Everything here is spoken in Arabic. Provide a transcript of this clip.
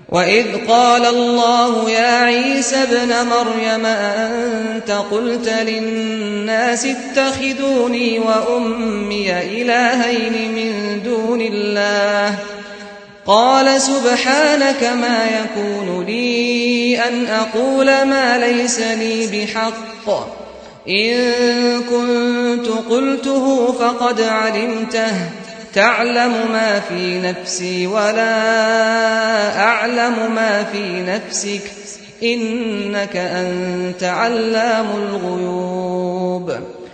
وإذ قال الله يا عيسى ابن مريم أأنت قلت للناس اتخذوني وأمي إلهين من دون الله قال سبحانك ما يكون لي أن أقول ما ليس لي بحق إن كنت قلته فقد علمته تعلم ما في نفسي ولا أعلم ما في نفسك إنك أنت علام الغيوب